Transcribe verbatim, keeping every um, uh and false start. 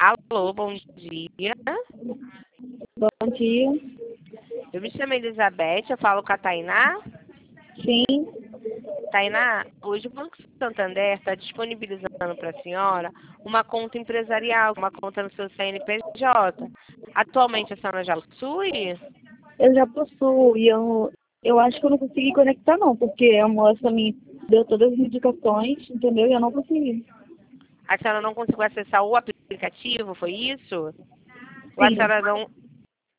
Alô, bom dia. Bom dia. Eu me chamo Elizabeth, eu falo com a Tainá. Sim, Tainá, hoje o Banco Santander está disponibilizando para a senhora uma conta empresarial, uma conta no seu C N P J. Atualmente a senhora já possui? eu já possuo e eu, eu acho que eu não consegui conectar não, porque a moça me deu todas as indicações, entendeu? E eu não consegui. A senhora não conseguiu acessar o aplicativo, foi isso? Ou a Sim, senhora não,